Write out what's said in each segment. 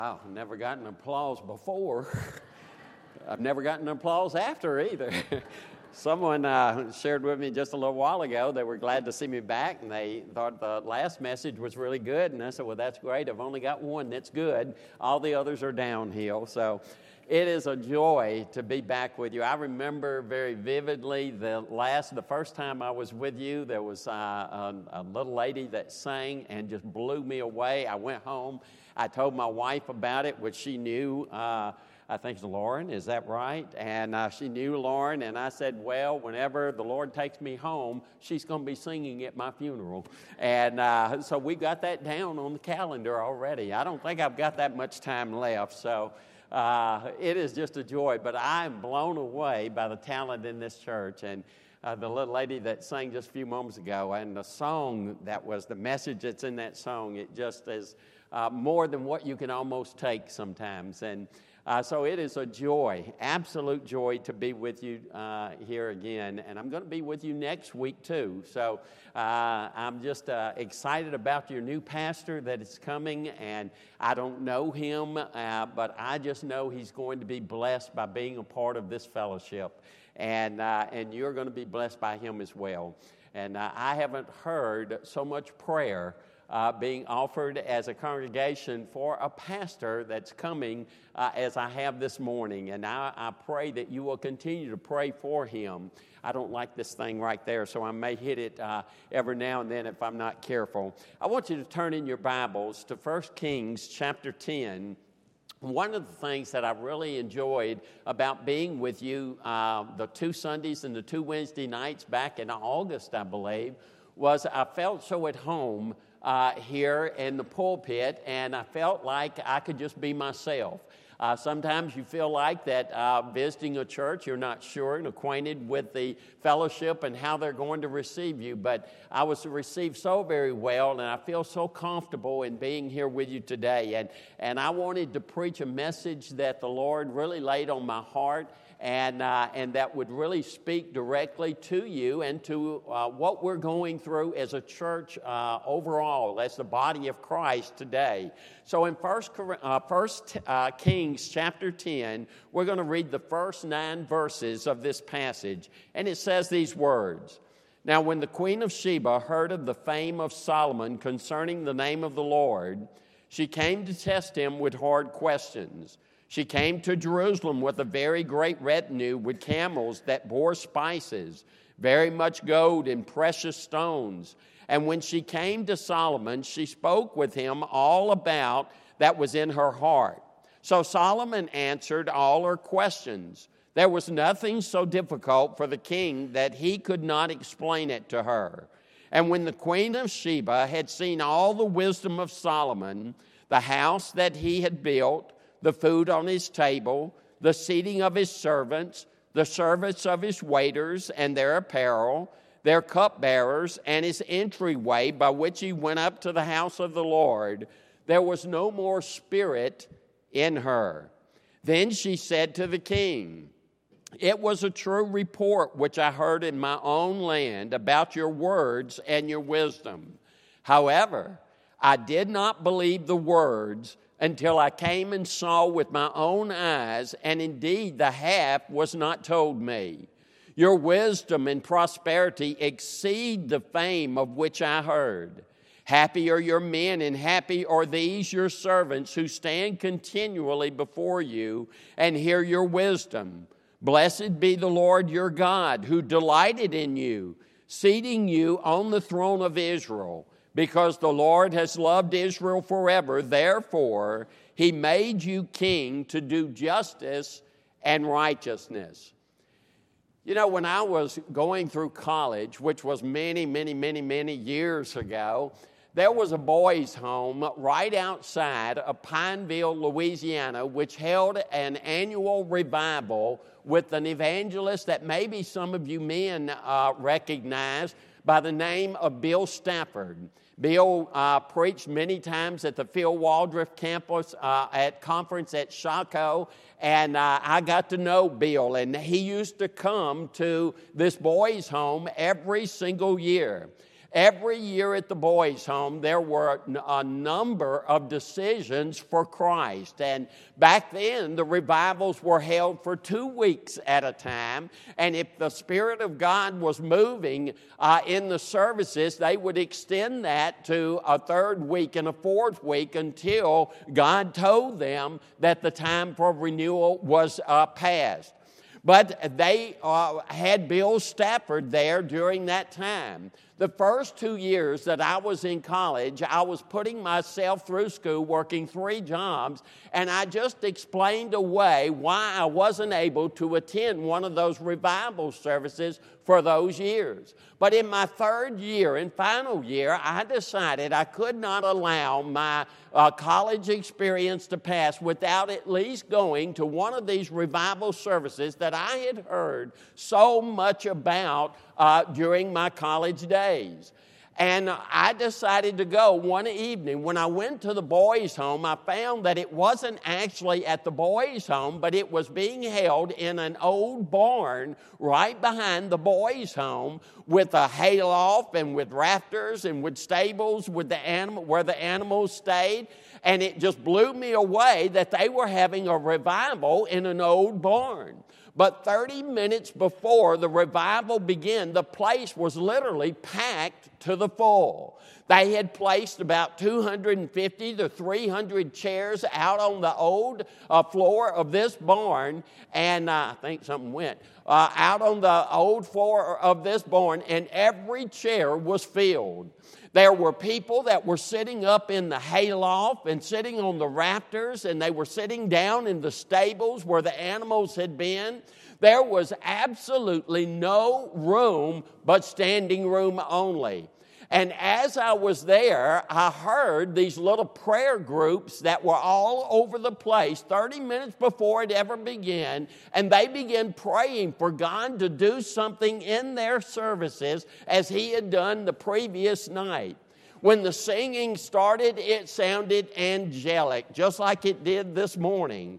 I've never gotten applause before. I've never gotten applause after either. Someone shared with me just a little while ago they were glad to see me back, and they thought the last message was really good. And I said, well, that's great. I've only got one that's good. All the others are downhill. So it is a joy to be back with you. I remember very vividly the first time I was with you, there was a little lady that sang and just blew me away. I went home. I told my wife about it, which she knew. I think it's Lauren, is that right? And she knew Lauren, and I said, well, whenever the Lord takes me home, she's going to be singing at my funeral. And so we got that down on the calendar already. I don't think I've got that much time left, so it is just a joy. But I'm blown away by the talent in this church, and the little lady that sang just a few moments ago, and the song that was the message that's in that song, it just is more than what you can almost take sometimes. And so it is a joy, absolute joy to be with you here again. And I'm going to be with you next week too. So I'm just excited about your new pastor that is coming. And I don't know him, but I just know he's going to be blessed by being a part of this fellowship. And you're going to be blessed by him as well. And I haven't heard so much prayer being offered as a congregation for a pastor that's coming as I have this morning. And I pray that you will continue to pray for him. I don't like this thing right there, so I may hit it every now and then if I'm not careful. I want you to turn in your Bibles to 1 Kings chapter 10. One of the things that I really enjoyed about being with you the 2 Sundays and the 2 Wednesday nights back in August, I believe, was I felt so at home here in the pulpit, and I felt like I could just be myself. Sometimes you feel like that visiting a church, you're not sure and acquainted with the fellowship and how they're going to receive you, but I was received so very well, and I feel so comfortable in being here with you today. And I wanted to preach a message that the Lord really laid on my heart, and that would really speak directly to you and to what we're going through as a church overall, as the body of Christ today. So in 1 Kings chapter 10, we're going to read the first 9 verses of this passage, and it says these words. Now when the queen of Sheba heard of the fame of Solomon concerning the name of the Lord, she came to test him with hard questions. She came to Jerusalem with a very great retinue with camels that bore spices, very much gold and precious stones. And when she came to Solomon, she spoke with him all about that was in her heart. So Solomon answered all her questions. There was nothing so difficult for the king that he could not explain it to her. And when the queen of Sheba had seen all the wisdom of Solomon, the house that he had built, the food on his table, the seating of his servants, the service of his waiters and their apparel, their cupbearers, and his entryway by which he went up to the house of the Lord, there was no more spirit in her. Then she said to the king, it was a true report which I heard in my own land about your words and your wisdom. However, I did not believe the words until I came and saw with my own eyes, and indeed the half was not told me. Your wisdom and prosperity exceed the fame of which I heard. Happy are your men, and happy are these your servants who stand continually before you and hear your wisdom. Blessed be the Lord your God, who delighted in you, seating you on the throne of Israel. Because the Lord has loved Israel forever, therefore he made you king to do justice and righteousness. You know, when I was going through college, which was many years ago, there was a boys' home right outside of Pineville, Louisiana, which held an annual revival with an evangelist that maybe some of you men recognize by the name of Bill Stafford. Bill preached many times at the Phil Waldrop campus at conference at Chaco, and I got to know Bill, and he used to come to this boys' home every single year. Every year at the boys' home, there were a number of decisions for Christ. And back then, the revivals were held for 2 weeks at a time. And if the Spirit of God was moving in the services, they would extend that to a 3rd week and a 4th week until God told them that the time for renewal was past. But they had Bill Stafford there during that time. The first 2 years that I was in college, I was putting myself through school, working 3 jobs, and I just explained away why I wasn't able to attend one of those revival services for those years. But in my 3rd year and final year, I decided I could not allow my college experience to pass without at least going to one of these revival services that I had heard so much about during my college days. And I decided to go one evening. When I went to the boys' home, I found that it wasn't actually at the boys' home, but it was being held in an old barn right behind the boys' home with a hayloft and with rafters and with stables with the where the animals stayed. And it just blew me away that they were having a revival in an old barn. But 30 minutes before the revival began, the place was literally packed to the full. They had placed about 250 to 300 chairs out on the old floor of this barn, and I think something went. Out on the old floor of this barn, and every chair was filled. There were people that were sitting up in the hayloft and sitting on the rafters, and they were sitting down in the stables where the animals had been. There was absolutely no room but standing room only. And as I was there, I heard these little prayer groups that were all over the place 30 minutes before it ever began, and they began praying for God to do something in their services as He had done the previous night. When the singing started, it sounded angelic, just like it did this morning.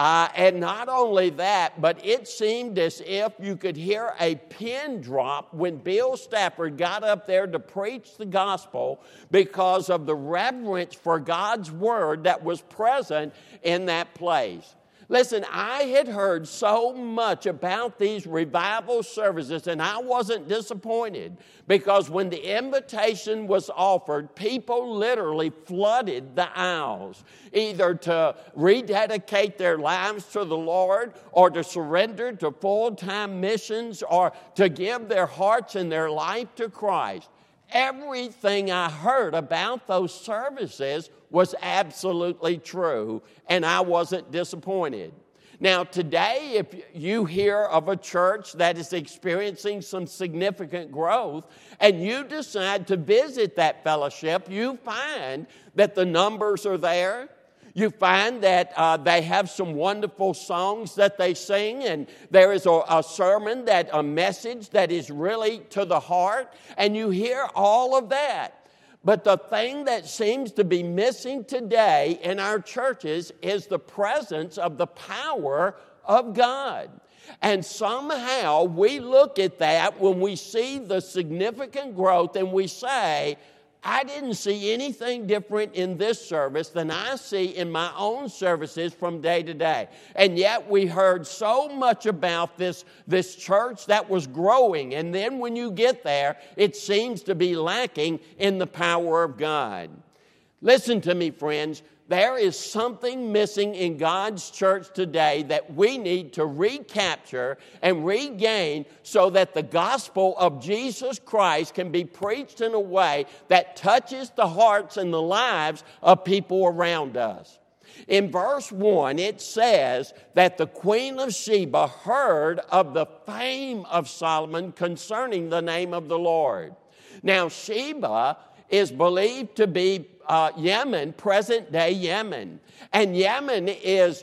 And not only that, but it seemed as if you could hear a pin drop when Bill Stafford got up there to preach the gospel because of the reverence for God's word that was present in that place. Listen, I had heard so much about these revival services, and I wasn't disappointed because when the invitation was offered, people literally flooded the aisles, either to rededicate their lives to the Lord or to surrender to full-time missions or to give their hearts and their life to Christ. Everything I heard about those services was absolutely true, and I wasn't disappointed. Now, today, if you hear of a church that is experiencing some significant growth and you decide to visit that fellowship, you find that the numbers are there. You find that they have some wonderful songs that they sing, and there is a sermon, a message that is really to the heart, and you hear all of that. But the thing that seems to be missing today in our churches is the presence of the power of God. And somehow we look at that when we see the significant growth and we say, I didn't see anything different in this service than I see in my own services from day to day. And yet we heard so much about this church that was growing. And then when you get there, it seems to be lacking in the power of God. Listen to me, friends. There is something missing in God's church today that we need to recapture and regain so that the gospel of Jesus Christ can be preached in a way that touches the hearts and the lives of people around us. In verse 1, it says that the Queen of Sheba heard of the fame of Solomon concerning the name of the Lord. Now, Sheba is believed to be Yemen, present-day Yemen. And Yemen is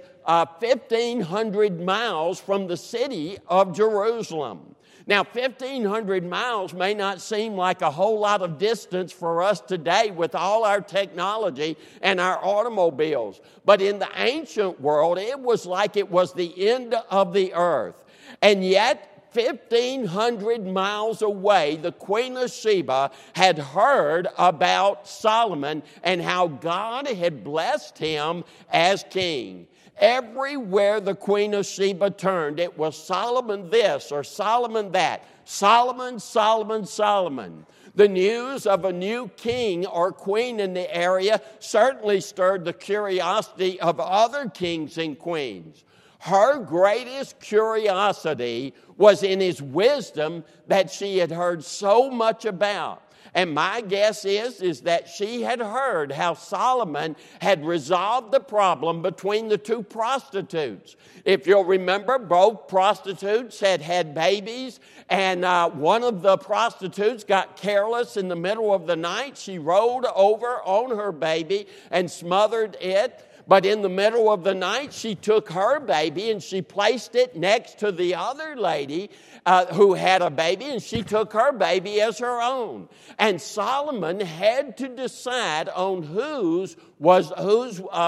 1,500 miles from the city of Jerusalem. Now, 1,500 miles may not seem like a whole lot of distance for us today with all our technology and our automobiles. But in the ancient world, it was like it was the end of the earth. And yet, 1,500 miles away, the Queen of Sheba had heard about Solomon and how God had blessed him as king. Everywhere the Queen of Sheba turned, it was Solomon this or Solomon that. Solomon, Solomon, Solomon. The news of a new king or queen in the area certainly stirred the curiosity of other kings and queens. Her greatest curiosity was in his wisdom that she had heard so much about. And my guess is that she had heard how Solomon had resolved the problem between the two prostitutes. If you'll remember, both prostitutes had had babies, and one of the prostitutes got careless in the middle of the night. She rolled over on her baby and smothered it. But in the middle of the night, she took her baby and she placed it next to the other lady who had a baby, and she took her baby as her own. And Solomon had to decide on who was the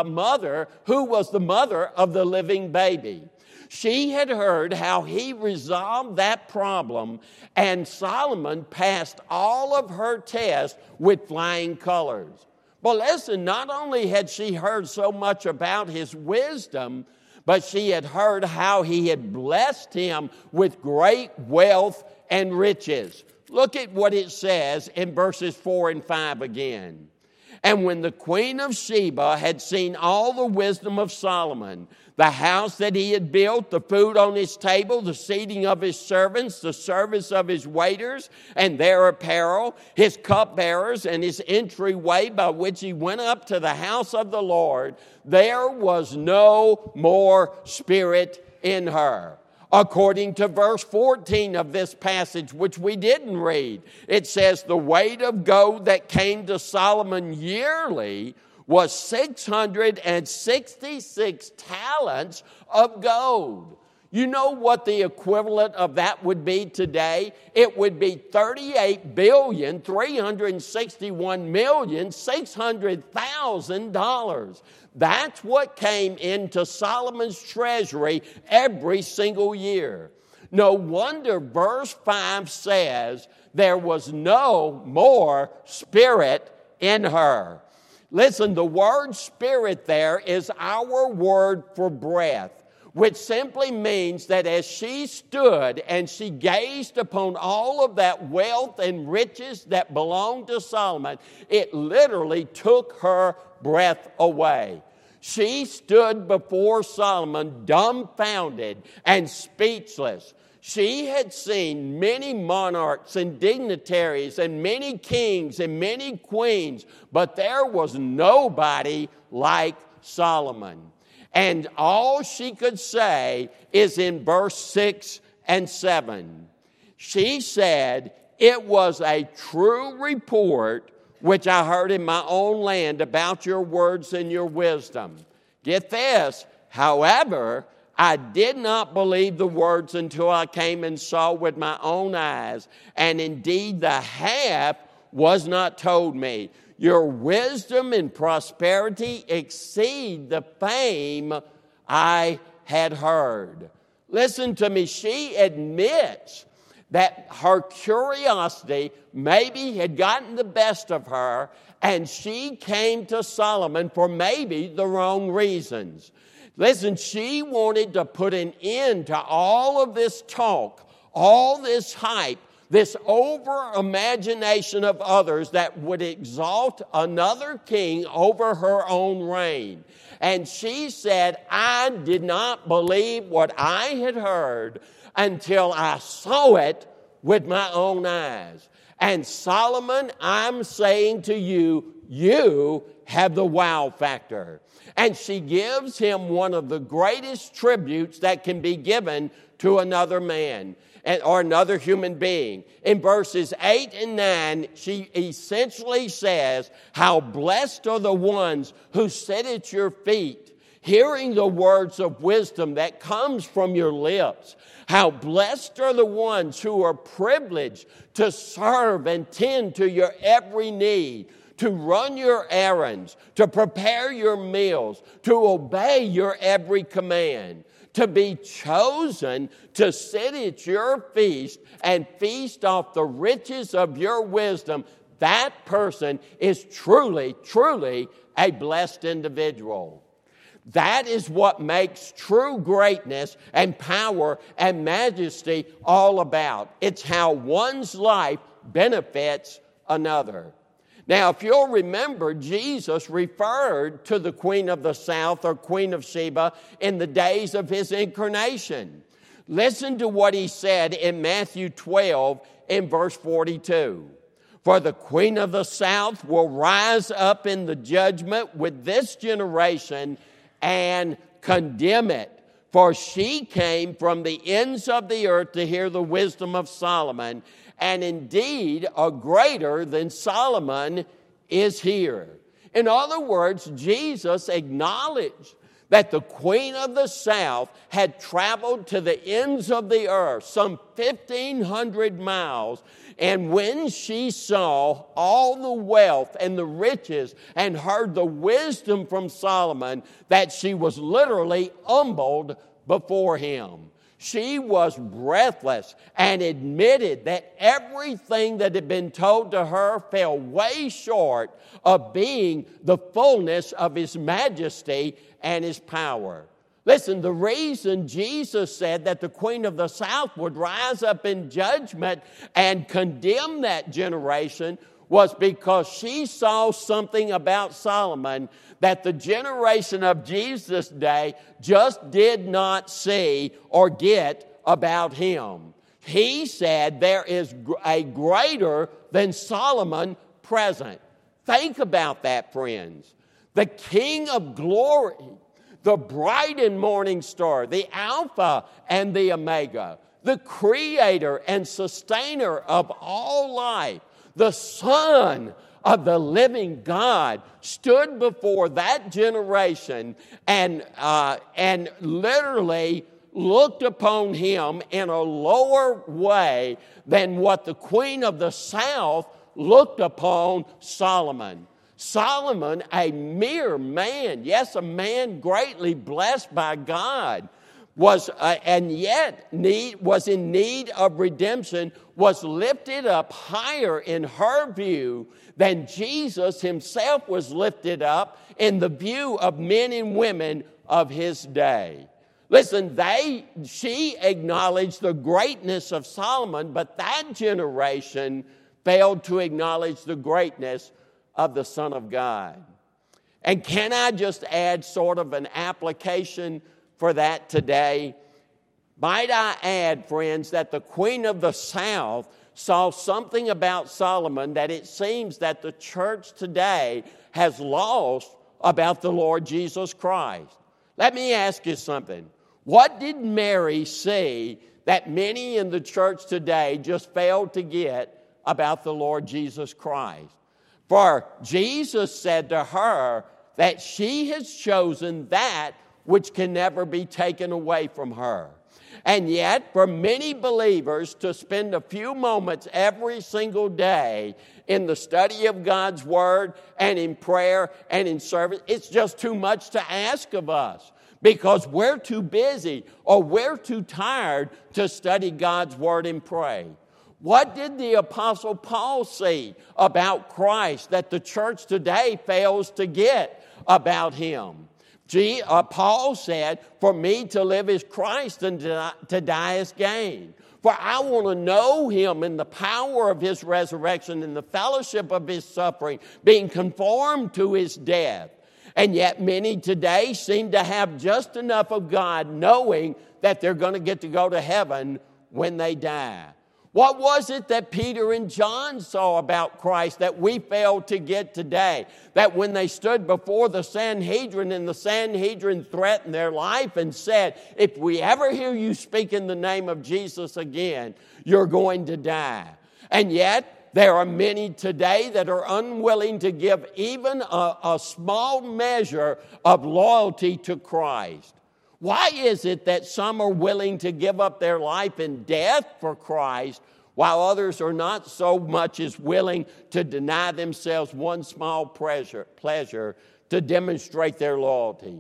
mother of the living baby. She had heard how he resolved that problem, and Solomon passed all of her tests with flying colors. Well, listen, not only had she heard so much about his wisdom, but she had heard how he had blessed him with great wealth and riches. Look at what it says in verses 4 and 5 again. And when the Queen of Sheba had seen all the wisdom of Solomon, the house that he had built, the food on his table, the seating of his servants, the service of his waiters and their apparel, his cupbearers and his entryway by which he went up to the house of the Lord, there was no more spirit in her. According to verse 14 of this passage, which we didn't read, it says, the weight of gold that came to Solomon yearly was 666 talents of gold. You know what the equivalent of that would be today? It would be $38,361,600,000. That's what came into Solomon's treasury every single year. No wonder verse 5 says there was no more spirit in her. Listen, the word spirit there is our word for breath, which simply means that as she stood and she gazed upon all of that wealth and riches that belonged to Solomon, it literally took her breath away. She stood before Solomon dumbfounded and speechless. She had seen many monarchs and dignitaries and many kings and many queens, but there was nobody like Solomon. And all she could say is in verse 6 and 7. She said, it was a true report which I heard in my own land about your words and your wisdom. Get this, however, I did not believe the words until I came and saw with my own eyes, and indeed the half was not told me. Your wisdom and prosperity exceed the fame I had heard. Listen to me, she admits that her curiosity maybe had gotten the best of her, and she came to Solomon for maybe the wrong reasons. Listen, she wanted to put an end to all of this talk, all this hype, this over-imagination of others that would exalt another king over her own reign. And she said, I did not believe what I had heard until I saw it with my own eyes. And Solomon, I'm saying to you, you have the wow factor. And she gives him one of the greatest tributes that can be given to another man or another human being. In verses 8 and 9, she essentially says, how blessed are the ones who sit at your feet, hearing the words of wisdom that comes from your lips. How blessed are the ones who are privileged to serve and tend to your every need, to run your errands, to prepare your meals, to obey your every command, to be chosen to sit at your feast and feast off the riches of your wisdom, that person is truly, truly a blessed individual. That is what makes true greatness and power and majesty all about. It's how one's life benefits another. Now, if you'll remember, Jesus referred to the Queen of the South or Queen of Sheba in the days of his incarnation. Listen to what he said in Matthew 12 in verse 42. For the Queen of the South will rise up in the judgment with this generation and condemn it. For she came from the ends of the earth to hear the wisdom of Solomon, and indeed a greater than Solomon is here. In other words, Jesus acknowledged that the Queen of the South had traveled to the ends of the earth, some 1,500 miles, and when she saw all the wealth and the riches and heard the wisdom from Solomon, that she was literally humbled before him. She was breathless and admitted that everything that had been told to her fell way short of being the fullness of his majesty and his power. Listen, the reason Jesus said that the Queen of the South would rise up in judgment and condemn that generation was because she saw something about Solomon that the generation of Jesus' day just did not see or get about him. He said there is a greater than Solomon present. Think about that, friends. The King of glory, the bright and morning star, the Alpha and the Omega, the creator and sustainer of all life, the Son of the living God, stood before that generation and literally looked upon him in a lower way than what the Queen of the South looked upon Solomon. Solomon, a mere man, yes, a man greatly blessed by God, was in need of redemption, was lifted up higher in her view than Jesus himself was lifted up in the view of men and women of his day. Listen, she acknowledged the greatness of Solomon, but that generation failed to acknowledge the greatness of the Son of God. And can I just add sort of an application for that today? Might I add, friends, that the Queen of the South saw something about Solomon that it seems that the church today has lost about the Lord Jesus Christ. Let me ask you something. What did Mary see that many in the church today just failed to get about the Lord Jesus Christ? For Jesus said to her that she has chosen that which can never be taken away from her. And yet, for many believers to spend a few moments every single day in the study of God's Word and in prayer and in service, it's just too much to ask of us because we're too busy or we're too tired to study God's Word and pray. What did the Apostle Paul see about Christ that the church today fails to get about him? Paul said, for me to live is Christ and to die is gain. For I want to know him in the power of his resurrection, in the fellowship of his suffering, being conformed to his death. And yet many today seem to have just enough of God, knowing that they're going to get to go to heaven when they die. What was it that Peter and John saw about Christ that we fail to get today? That when they stood before the Sanhedrin and the Sanhedrin threatened their life and said, if we ever hear you speak in the name of Jesus again, you're going to die. And yet there are many today that are unwilling to give even a small measure of loyalty to Christ. Why is it that some are willing to give up their life in death for Christ, while others are not so much as willing to deny themselves one small pleasure to demonstrate their loyalty?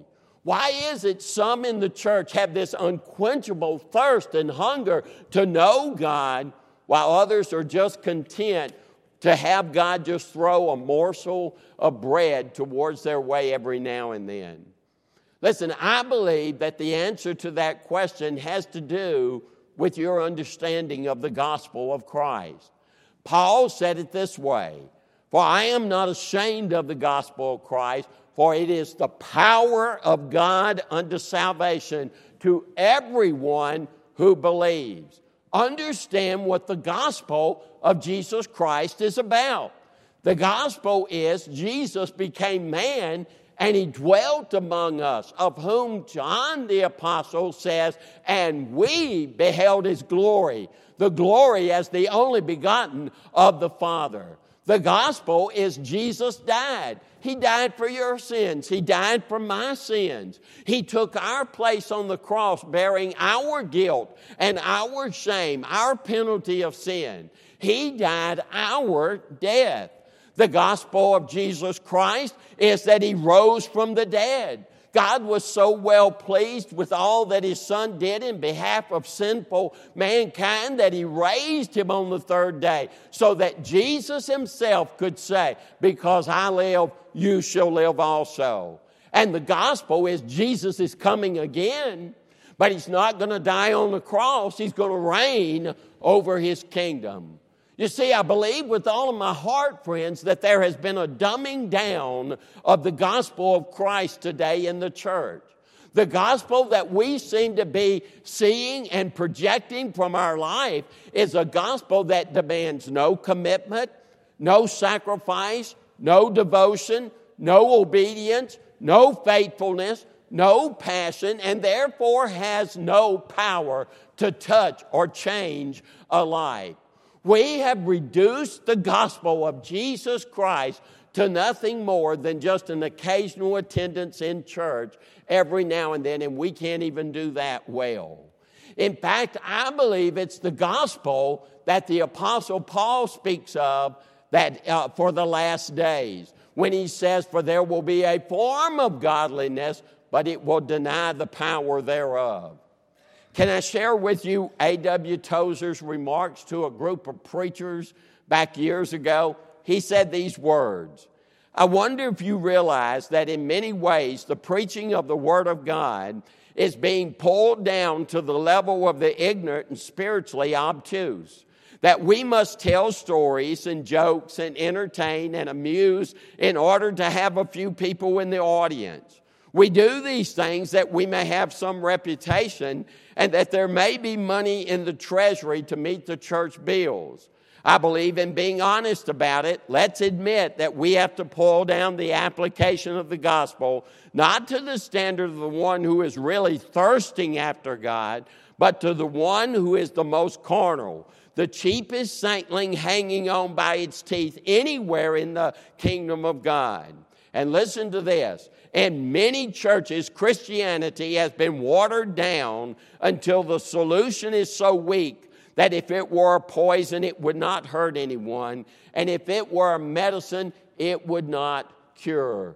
Why is it some in the church have this unquenchable thirst and hunger to know God, while others are just content to have God just throw a morsel of bread towards their way every now and then? Listen, I believe that the answer to that question has to do with your understanding of the gospel of Christ. Paul said it this way, "For I am not ashamed of the gospel of Christ, for it is the power of God unto salvation to everyone who believes." Understand what the gospel of Jesus Christ is about. The gospel is Jesus became man and he dwelt among us, of whom John the Apostle says, "And we beheld his glory," the glory as the only begotten of the Father. The gospel is Jesus died. He died for your sins. He died for my sins. He took our place on the cross, bearing our guilt and our shame, our penalty of sin. He died our death. The gospel of Jesus Christ is that he rose from the dead. God was so well pleased with all that his Son did in behalf of sinful mankind that he raised him on the third day so that Jesus himself could say, "Because I live, you shall live also." And the gospel is Jesus is coming again, but he's not going to die on the cross. He's going to reign over his kingdom. You see, I believe with all of my heart, friends, that there has been a dumbing down of the gospel of Christ today in the church. The gospel that we seem to be seeing and projecting from our life is a gospel that demands no commitment, no sacrifice, no devotion, no obedience, no faithfulness, no passion, and therefore has no power to touch or change a life. We have reduced the gospel of Jesus Christ to nothing more than just an occasional attendance in church every now and then, and we can't even do that well. In fact, I believe it's the gospel that the Apostle Paul speaks of that for the last days, when he says, "For there will be a form of godliness, but it will deny the power thereof." Can I share with you A.W. Tozer's remarks to a group of preachers back years ago? He said these words, "I wonder if you realize that in many ways the preaching of the Word of God is being pulled down to the level of the ignorant and spiritually obtuse. That we must tell stories and jokes and entertain and amuse in order to have a few people in the audience. We do these things that we may have some reputation and that there may be money in the treasury to meet the church bills. I believe in being honest about it. Let's admit that we have to pull down the application of the gospel, not to the standard of the one who is really thirsting after God, but to the one who is the most carnal, the cheapest saintling hanging on by its teeth anywhere in the kingdom of God." And listen to this. In many churches, Christianity has been watered down until the solution is so weak that if it were a poison, it would not hurt anyone. And if it were a medicine, it would not cure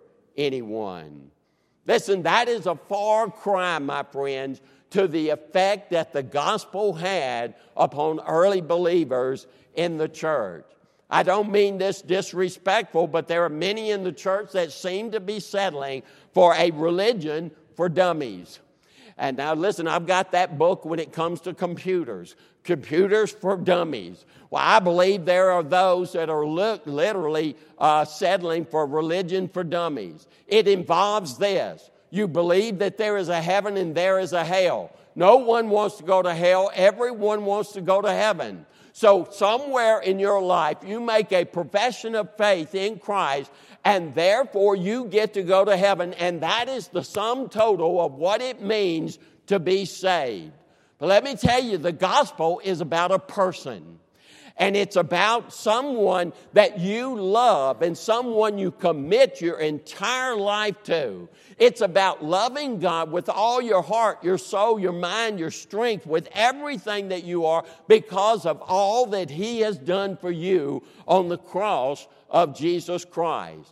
anyone. Listen, that is a far cry, my friends, to the effect that the gospel had upon early believers in the church. I don't mean this disrespectful, but there are many in the church that seem to be settling for a religion for dummies. And now listen, I've got that book when it comes to computers. Computers for Dummies. Well, I believe there are those that are literally settling for religion for dummies. It involves this. You believe that there is a heaven and there is a hell. No one wants to go to hell. Everyone wants to go to heaven. So somewhere in your life, you make a profession of faith in Christ, and therefore you get to go to heaven, and that is the sum total of what it means to be saved. But let me tell you, the gospel is about a person. And it's about someone that you love and someone you commit your entire life to. It's about loving God with all your heart, your soul, your mind, your strength, with everything that you are because of all that He has done for you on the cross of Jesus Christ.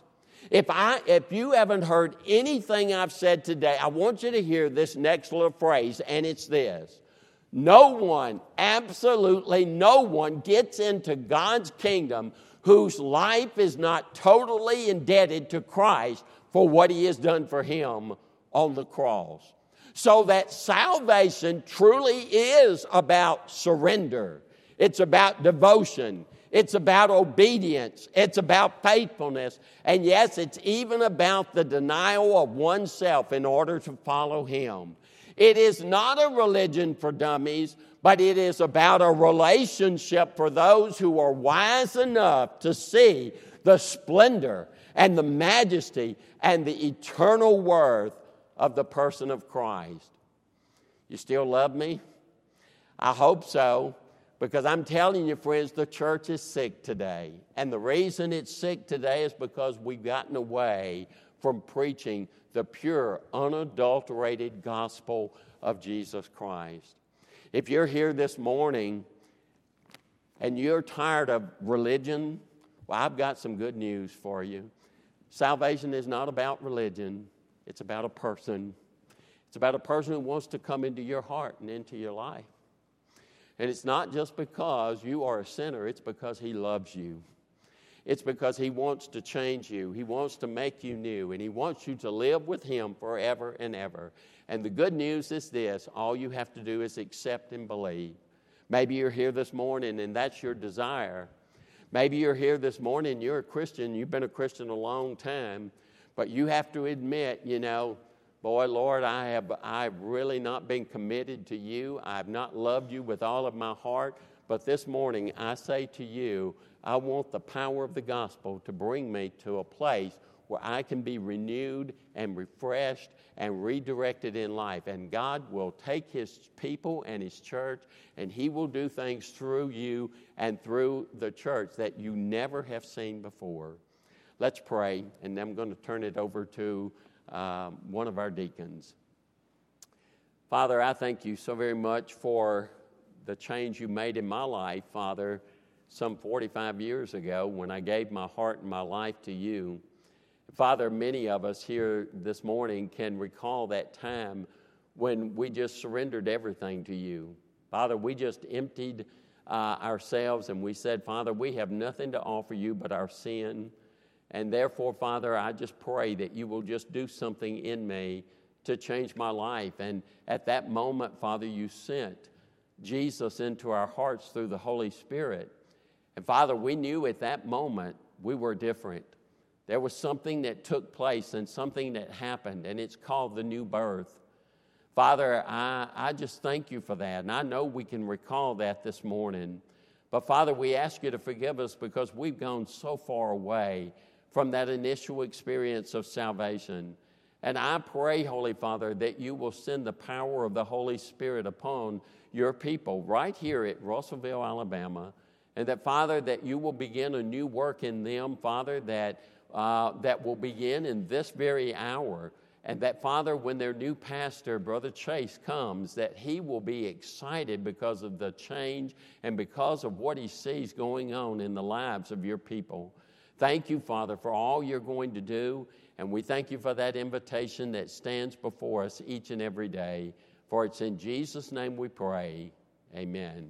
If you haven't heard anything I've said today, I want you to hear this next little phrase, and it's this. No one, absolutely no one, gets into God's kingdom whose life is not totally indebted to Christ for what He has done for him on the cross. So that salvation truly is about surrender. It's about devotion. It's about obedience. It's about faithfulness. And yes, it's even about the denial of oneself in order to follow Him. It is not a religion for dummies, but it is about a relationship for those who are wise enough to see the splendor and the majesty and the eternal worth of the person of Christ. You still love me? I hope so, because I'm telling you, friends, the church is sick today. And the reason it's sick today is because we've gotten away from preaching the pure, unadulterated gospel of Jesus Christ. If you're here this morning and you're tired of religion, well, I've got some good news for you. Salvation is not about religion. It's about a person. It's about a person who wants to come into your heart and into your life. And it's not just because you are a sinner. It's because He loves you. It's because He wants to change you. He wants to make you new. And He wants you to live with Him forever and ever. And the good news is this. All you have to do is accept and believe. Maybe you're here this morning and that's your desire. Maybe you're here this morning and you're a Christian. You've been a Christian a long time. But you have to admit, boy, Lord, I've really not been committed to you. I've not loved you with all of my heart. But this morning, I say to you, I want the power of the gospel to bring me to a place where I can be renewed and refreshed and redirected in life. And God will take His people and His church, and He will do things through you and through the church that you never have seen before. Let's pray, and then I'm going to turn it over to one of our deacons. Father, I thank you so very much for the change you made in my life, Father, some 45 years ago when I gave my heart and my life to you. Father, many of us here this morning can recall that time when we just surrendered everything to you. Father, we just emptied ourselves and we said, Father, we have nothing to offer you but our sin. And therefore, Father, I just pray that you will just do something in me to change my life. And at that moment, Father, you sent Jesus into our hearts through the Holy Spirit. And Father, we knew at that moment we were different. There was something that took place and something that happened, and it's called the new birth. Father, I just thank you for that. And I know we can recall that this morning. But Father, we ask you to forgive us because we've gone so far away from that initial experience of salvation. And I pray, Holy Father, that you will send the power of the Holy Spirit upon your people right here at Russellville, Alabama. And that, Father, that you will begin a new work in them, Father, that will begin in this very hour. And that, Father, when their new pastor, Brother Chase, comes, that he will be excited because of the change and because of what he sees going on in the lives of your people. Thank you, Father, for all you're going to do, and we thank you for that invitation that stands before us each and every day. For it's in Jesus' name we pray. Amen.